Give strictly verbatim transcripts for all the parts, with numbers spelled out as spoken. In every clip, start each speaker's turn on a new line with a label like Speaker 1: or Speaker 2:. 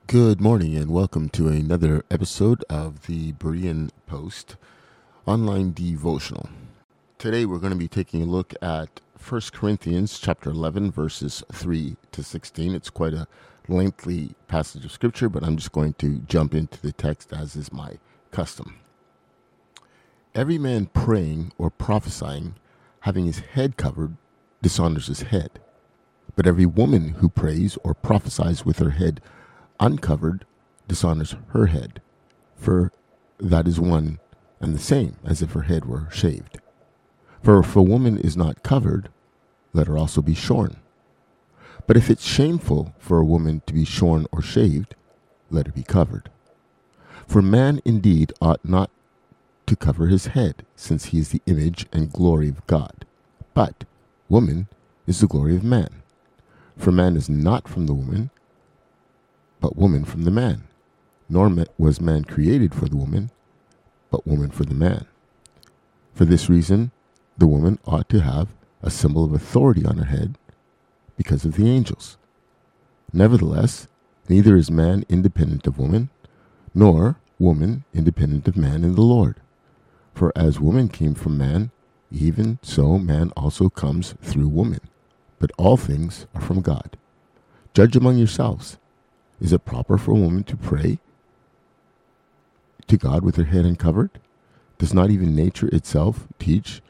Speaker 1: Good morning and welcome to another episode of the Berean Post online devotional. Today we're going to be taking a look at First Corinthians chapter eleven verses three to sixteen. It's quite a lengthy passage of scripture, but I'm just going to jump into the text as is my custom. Every man praying or prophesying, having his head covered, dishonors his head. But every woman who prays or prophesies with her head uncovered dishonors her head, for that is one and the same as if her head were shaved. For if a woman is not covered, let her also be shorn. But if it's shameful for a woman to be shorn or shaved, let her be covered. For man indeed ought not to cover his head, since he is the image and glory of God. But woman is the glory of man. For man is not from the woman, but woman from the man. Nor was man created for the woman, but woman for the man. For this reason, the woman ought to have a symbol of authority on her head because of the angels. Nevertheless, neither is man independent of woman, nor woman independent of man in the Lord. For as woman came from man, even so man also comes through woman. But all things are from God. Judge among yourselves. Is it proper for a woman to pray to God with her head uncovered? Does not even nature itself teach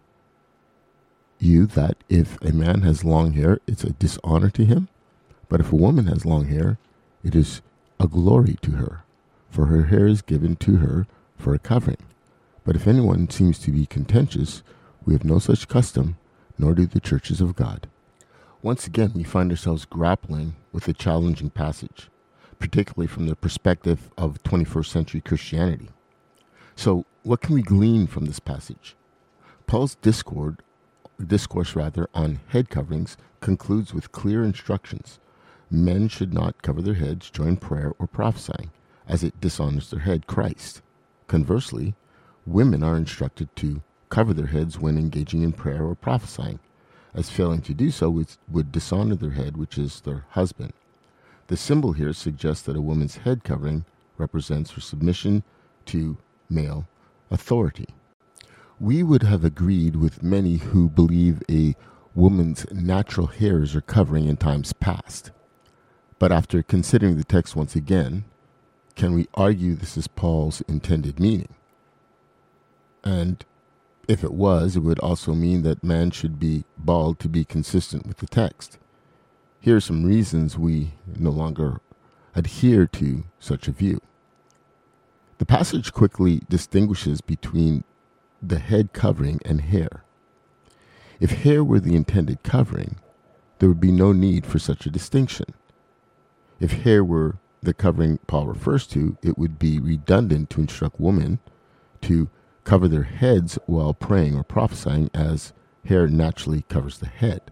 Speaker 1: you that if a man has long hair, it's a dishonor to him? But if a woman has long hair, it is a glory to her, for her hair is given to her for a covering. But if anyone seems to be contentious, we have no such custom, nor do the churches of God. Once again, we find ourselves grappling with a challenging passage, particularly from the perspective of twenty-first century Christianity. So, what can we glean from this passage? Paul's discord, discourse rather, on head coverings concludes with clear instructions. Men should not cover their heads during prayer or prophesying, as it dishonors their head, Christ. Conversely, women are instructed to cover their heads when engaging in prayer or prophesying, as failing to do so would, would dishonor their head, which is their husband. The symbol here suggests that a woman's head covering represents her submission to male authority. We would have agreed with many who believe a woman's natural hairs are covering in times past. But after considering the text once again, can we argue this is Paul's intended meaning? And if it was, it would also mean that man should be bald to be consistent with the text. Here are some reasons we no longer adhere to such a view. The passage quickly distinguishes between the head covering and hair. If hair were the intended covering, there would be no need for such a distinction. If hair were the covering Paul refers to, it would be redundant to instruct women to cover their heads while praying or prophesying, as hair naturally covers the head.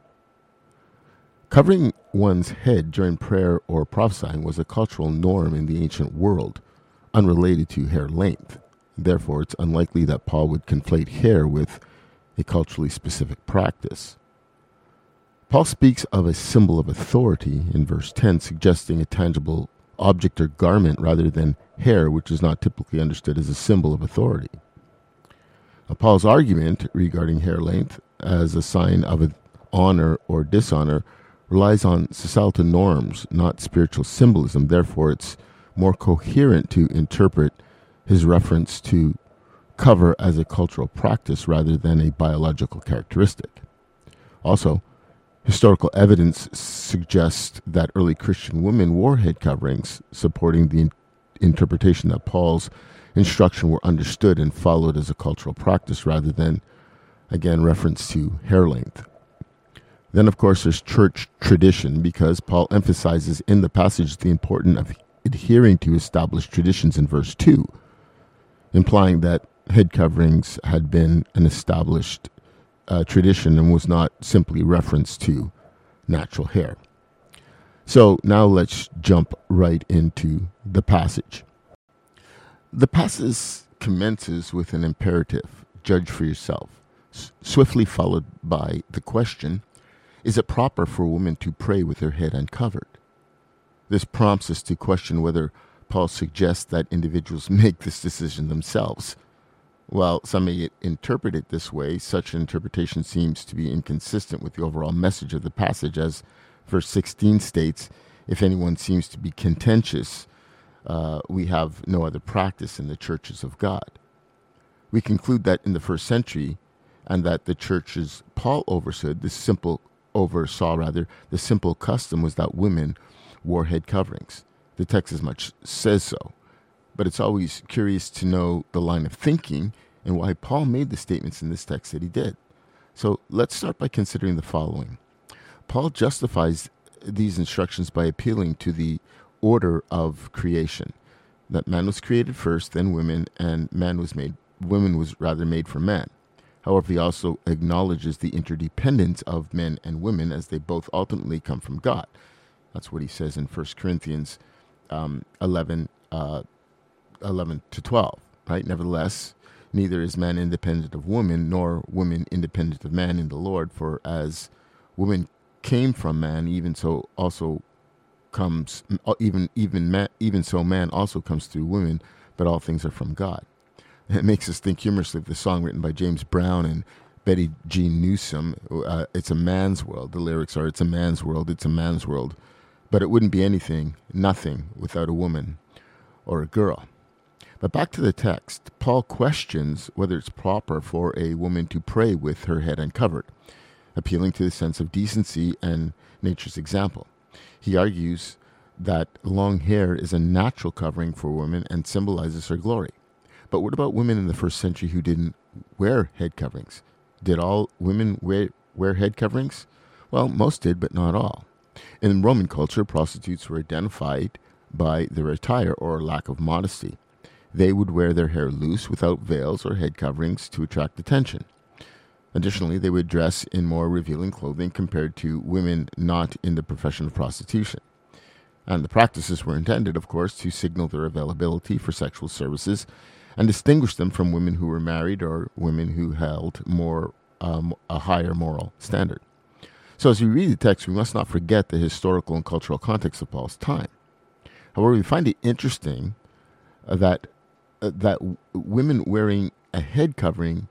Speaker 1: Covering one's head during prayer or prophesying was a cultural norm in the ancient world, unrelated to hair length. Therefore, it's unlikely that Paul would conflate hair with a culturally specific practice. Paul speaks of a symbol of authority in verse ten, suggesting a tangible object or garment rather than hair, which is not typically understood as a symbol of authority. Paul's argument regarding hair length as a sign of honor or dishonor relies on societal norms, not spiritual symbolism. Therefore, it's more coherent to interpret his reference to cover as a cultural practice rather than a biological characteristic. Also, historical evidence suggests that early Christian women wore head coverings, supporting the in- interpretation that Paul's instruction were understood and followed as a cultural practice rather than, again, reference to hair length. Then, of course, there's church tradition, because Paul emphasizes in the passage the importance of adhering to established traditions in verse two, implying that head coverings had been an established uh, tradition and was not simply reference to natural hair. So now let's jump right into the passage. The passage commences with an imperative, judge for yourself, s- swiftly followed by the question, is it proper for a woman to pray with her head uncovered? This prompts us to question whether Paul suggests that individuals make this decision themselves. While some may interpret it this way, such an interpretation seems to be inconsistent with the overall message of the passage, as verse sixteen states, if anyone seems to be contentious, uh, we have no other practice in the churches of God. We conclude that in the first century, and that the churches Paul oversaw, the simple oversaw rather, the simple custom was that women wore head coverings. The text as much says so. But it's always curious to know the line of thinking and why Paul made the statements in this text that he did. So let's start by considering the following. Paul justifies these instructions by appealing to the order of creation, that man was created first, then women, and man was made, women was rather made for man. However, he also acknowledges the interdependence of men and women as they both ultimately come from God. That's what he says in First Corinthians um, eleven, uh, eleven to twelve, right? Nevertheless, neither is man independent of woman, nor woman independent of man in the Lord. For as woman came from man, even so also comes, even even man, even so man also comes through women, but all things are from God. It makes us think humorously of the song written by James Brown and Betty Jean Newsom, uh, It's a Man's World. The lyrics are, it's a man's world, it's a man's world. But it wouldn't be anything, nothing, without a woman or a girl. But back to the text, Paul questions whether it's proper for a woman to pray with her head uncovered, appealing to the sense of decency and nature's example. He argues that long hair is a natural covering for women and symbolizes her glory. But what about women in the first century who didn't wear head coverings? Did all women wear, wear head coverings? Well, most did, but not all. In Roman culture, prostitutes were identified by their attire or lack of modesty. They would wear their hair loose without veils or head coverings to attract attention. Additionally, they would dress in more revealing clothing compared to women not in the profession of prostitution. And the practices were intended, of course, to signal their availability for sexual services and distinguish them from women who were married or women who held more um, a higher moral standard. So as we read the text, we must not forget the historical and cultural context of Paul's time. However, we find it interesting uh, that uh, that w- women wearing a head covering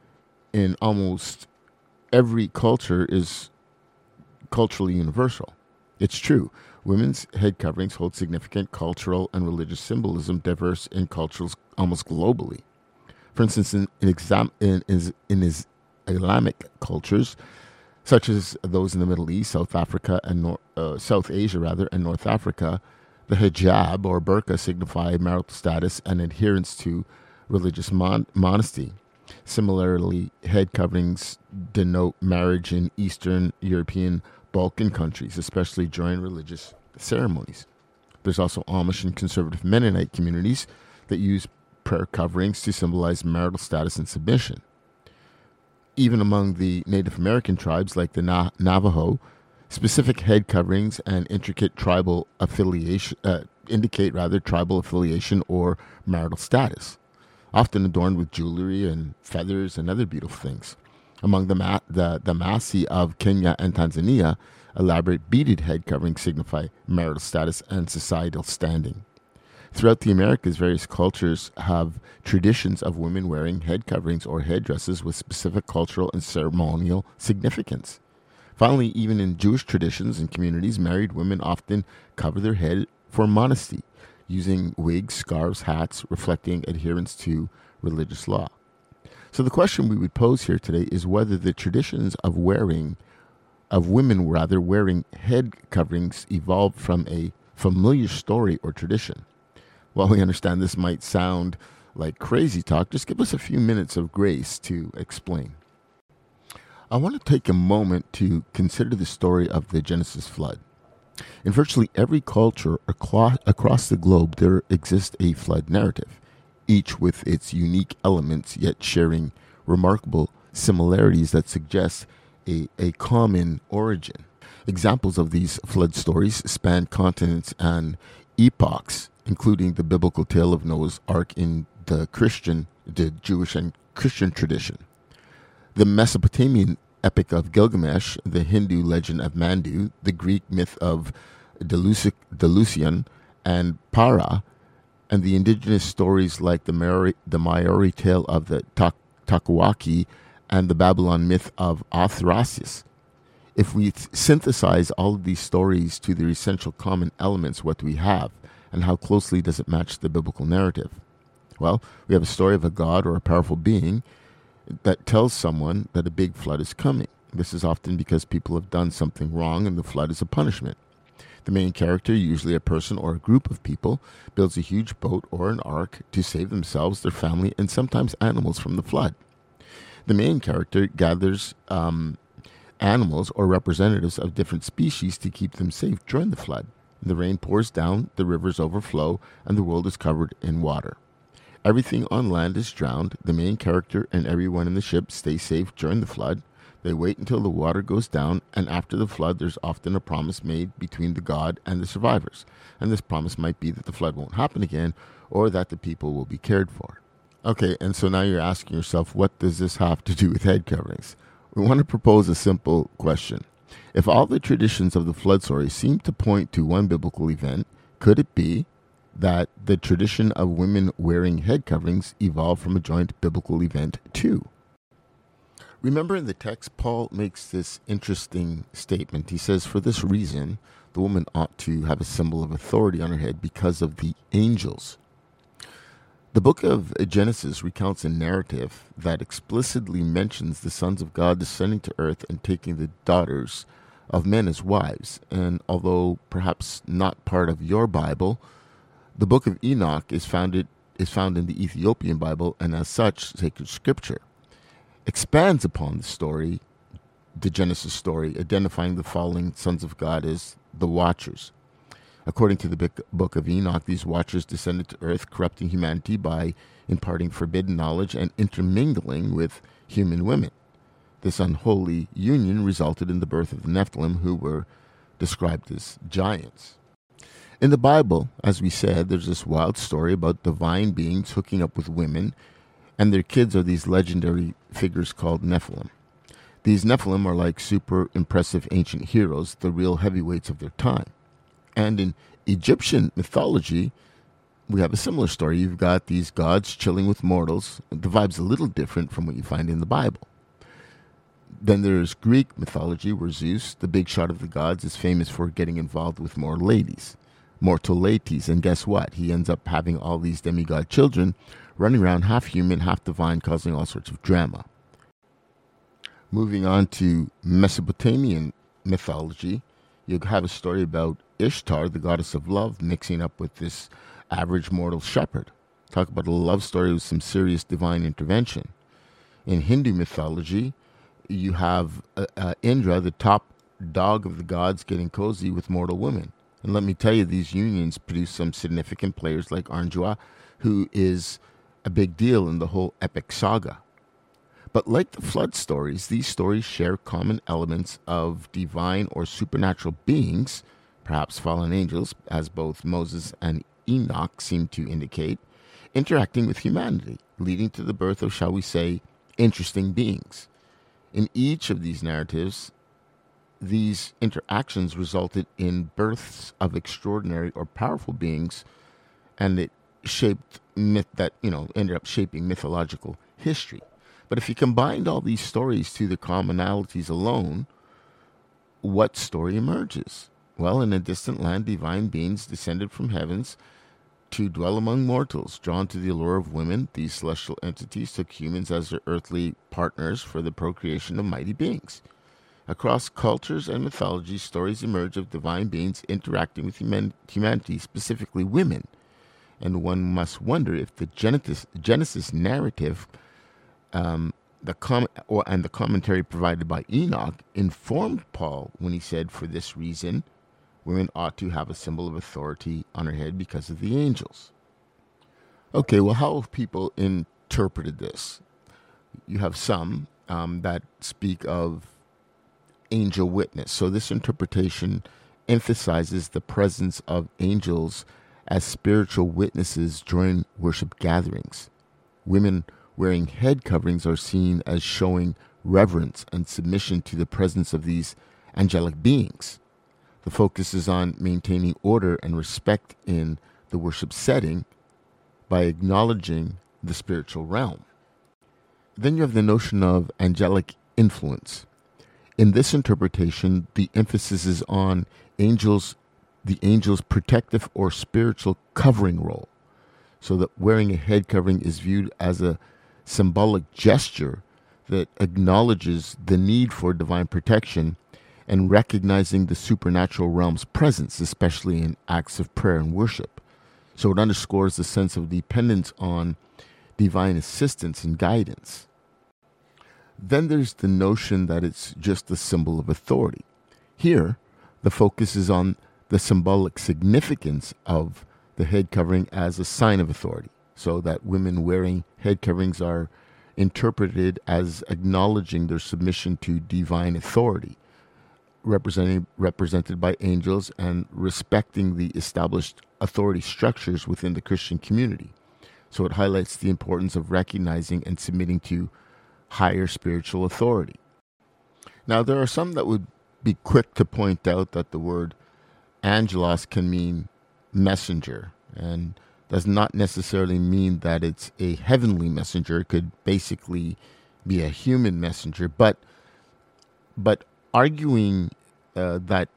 Speaker 1: in almost every culture is culturally universal. It's true. Women's head coverings hold significant cultural and religious symbolism, diverse in cultures almost globally. For instance, in in, exam, in, in, in his Islamic cultures, such as those in the Middle East, South Africa, and Nor- uh, South Asia, rather, and North Africa, the hijab or burqa signify marital status and adherence to religious mon- modesty. Similarly, head coverings denote marriage in Eastern European Balkan countries, especially during religious ceremonies. There's also Amish and conservative Mennonite communities that use prayer coverings to symbolize marital status and submission. Even among the Native American tribes like the Na- Navajo, specific head coverings and intricate tribal affiliation uh, indicate rather tribal affiliation or marital status, often adorned with jewelry and feathers and other beautiful things. Among the, Ma- the, the Maasai of Kenya and Tanzania, elaborate beaded head coverings signify marital status and societal standing. Throughout the Americas, various cultures have traditions of women wearing head coverings or headdresses with specific cultural and ceremonial significance. Finally, even in Jewish traditions and communities, married women often cover their head for modesty, using wigs, scarves, hats, reflecting adherence to religious law. So the question we would pose here today is whether the traditions of wearing, of women rather, wearing head coverings evolved from a familiar story or tradition. While we understand this might sound like crazy talk, just give us a few minutes of grace to explain. I want to take a moment to consider the story of the Genesis flood. In virtually every culture across the globe, there exists a flood narrative, each with its unique elements, yet sharing remarkable similarities that suggest a, a common origin. Examples of these flood stories span continents and epochs, including the biblical tale of Noah's Ark in the Christian, the Jewish and Christian tradition, the Mesopotamian epic of Gilgamesh, the Hindu legend of Mandu, the Greek myth of Delusi- Delusion, and Para, and the indigenous stories like the Maori, the Maori tale of the Tak- Takawaki and the Babylon myth of Athrasis. If we th- synthesize all of these stories to their essential common elements, what do we have, and how closely does it match the biblical narrative? Well, we have a story of a god or a powerful being that tells someone that a big flood is coming. This is often because people have done something wrong and the flood is a punishment. The main character, usually a person or a group of people, builds a huge boat or an ark to save themselves, their family, and sometimes animals from the flood. The main character gathers um, animals or representatives of different species to keep them safe during the flood. The rain pours down, the rivers overflow, and the world is covered in water. Everything on land is drowned. The main character and everyone in the ship stay safe during the flood. They wait until the water goes down, and after the flood, there's often a promise made between the god and the survivors. And this promise might be that the flood won't happen again, or that the people will be cared for. Okay, and so now you're asking yourself, what does this have to do with head coverings? We want to propose a simple question. If all the traditions of the flood story seem to point to one biblical event, could it be that the tradition of women wearing head coverings evolved from a joint biblical event too? Remember in the text, Paul makes this interesting statement. He says, for this reason, the woman ought to have a symbol of authority on her head because of the angels. The book of Genesis recounts a narrative that explicitly mentions the sons of God descending to earth and taking the daughters of men as wives. And although perhaps not part of your Bible, the book of Enoch is founded is found in the Ethiopian Bible, and as such, sacred scripture expands upon the story, the Genesis story, identifying the fallen sons of God as the Watchers. According to the book of Enoch, these Watchers descended to earth, corrupting humanity by imparting forbidden knowledge and intermingling with human women. This unholy union resulted in the birth of the Nephilim, who were described as giants. In the Bible, as we said, there's this wild story about divine beings hooking up with women, and their kids are these legendary figures called Nephilim. These Nephilim are like super impressive ancient heroes, the real heavyweights of their time. And in Egyptian mythology, we have a similar story. You've got these gods chilling with mortals. The vibe's a little different from what you find in the Bible. Then there's Greek mythology, where Zeus, the big shot of the gods, is famous for getting involved with more ladies, mortal ladies. And guess what? He ends up having all these demigod children running around half human, half divine, causing all sorts of drama. Moving on to Mesopotamian mythology, you have a story about Ishtar, the goddess of love, mixing up with this average mortal shepherd. Talk about a love story with some serious divine intervention. In Hindu mythology, you have uh, uh, Indra, the top dog of the gods, getting cozy with mortal women. And let me tell you, these unions produce some significant players like Arjuna, who is a big deal in the whole epic saga. But like the flood stories, these stories share common elements of divine or supernatural beings, perhaps fallen angels, as both Moses and Enoch seem to indicate, interacting with humanity, leading to the birth of, shall we say, interesting beings. In each of these narratives, these interactions resulted in births of extraordinary or powerful beings, and it shaped myth that, you know, ended up shaping mythological history. But if you combined all these stories to the commonalities alone, what story emerges? Well, in a distant land, divine beings descended from heavens to dwell among mortals. Drawn to the allure of women, these celestial entities took humans as their earthly partners for the procreation of mighty beings. Across cultures and mythologies, stories emerge of divine beings interacting with human- humanity, specifically women. And one must wonder if the Genesis, Genesis narrative um, the com- or, and the commentary provided by Enoch informed Paul when he said, for this reason, women ought to have a symbol of authority on her head because of the angels. Okay, well, how have people interpreted this? You have some um, that speak of angel witness. So this interpretation emphasizes the presence of angels as spiritual witnesses during worship gatherings. Women wearing head coverings are seen as showing reverence and submission to the presence of these angelic beings. The focus is on maintaining order and respect in the worship setting by acknowledging the spiritual realm. Then you have the notion of angelic influence. In this interpretation, the emphasis is on angels, the angel's protective or spiritual covering role, so that wearing a head covering is viewed as a symbolic gesture that acknowledges the need for divine protection and recognizing the supernatural realm's presence, especially in acts of prayer and worship. So it underscores the sense of dependence on divine assistance and guidance. Then there's the notion that it's just a symbol of authority. Here, the focus is on the symbolic significance of the head covering as a sign of authority, so that women wearing head coverings are interpreted as acknowledging their submission to divine authority, representing, represented by angels, and respecting the established authority structures within the Christian community. So it highlights the importance of recognizing and submitting to higher spiritual authority. Now, there are some that would be quick to point out that the word angelos can mean messenger, and does not necessarily mean that it's a heavenly messenger. It could basically be a human messenger, but but arguing uh, that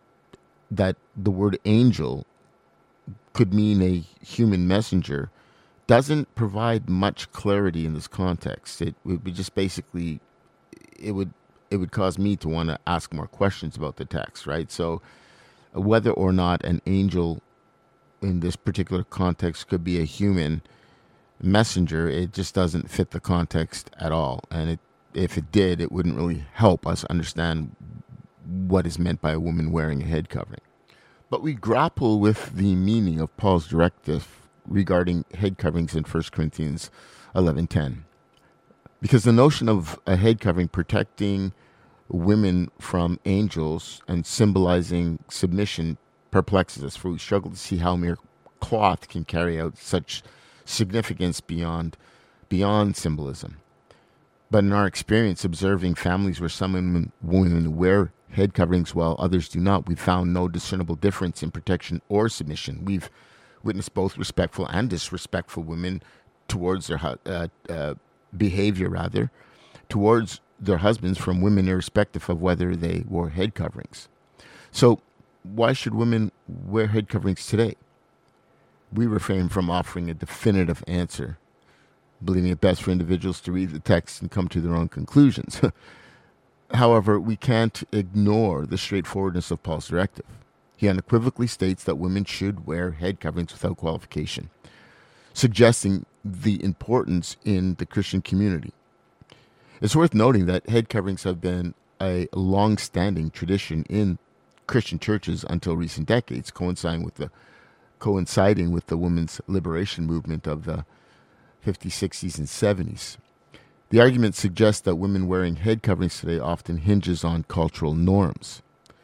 Speaker 1: that the word angel could mean a human messenger doesn't provide much clarity in this context. It would be just basically, it would it would cause me to want to ask more questions about the text, right? So whether or not an angel in this particular context could be a human messenger, it just doesn't fit the context at all. And it, if it did, it wouldn't really help us understand what is meant by a woman wearing a head covering. But we grapple with the meaning of Paul's directive regarding head coverings in First Corinthians eleven ten. Because the notion of a head covering protecting women from angels and symbolizing submission perplexes us, for we struggle to see how mere cloth can carry out such significance beyond beyond symbolism. But in our experience, observing families where some women, women wear head coverings while others do not, we've found no discernible difference in protection or submission. We've witnessed both respectful and disrespectful women towards their uh, uh, behavior, rather, towards their husbands from women, irrespective of whether they wore head coverings. So, why should women wear head coverings today? We refrain from offering a definitive answer, believing it best for individuals to read the text and come to their own conclusions. However, we can't ignore the straightforwardness of Paul's directive. He unequivocally states that women should wear head coverings without qualification, suggesting the importance in the Christian community. It's worth noting that head coverings have been a long-standing tradition in Christian churches until recent decades, coinciding with the coinciding with the women's liberation movement of the fifties, sixties, and seventies. The argument suggests that women wearing head coverings today often hinges on cultural norms.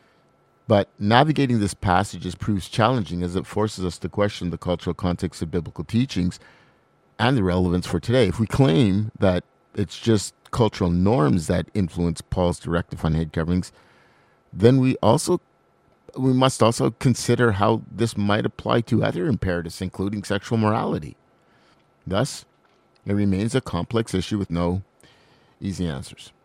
Speaker 1: But navigating this passage proves challenging, as it forces us to question the cultural context of biblical teachings and the relevance for today. If we claim that it's just cultural norms that influence Paul's directive on head coverings, then we also we must also consider how this might apply to other imperatives, including sexual morality. Thus, it remains a complex issue with no easy answers.